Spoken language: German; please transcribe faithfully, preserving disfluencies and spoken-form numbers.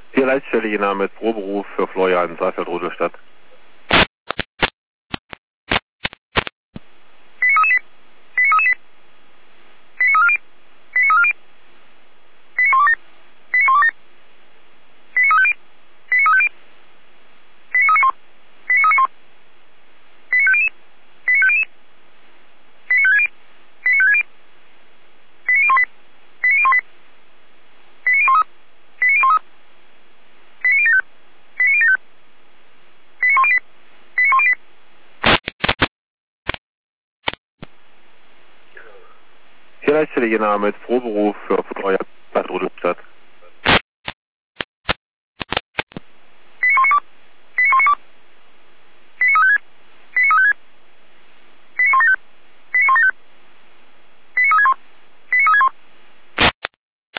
Hier Leitstelle Jena mit Proberuf für Florian Saalfeld, Rudolstadt. Hier Leitstelle Jena mit Proberuf für Florian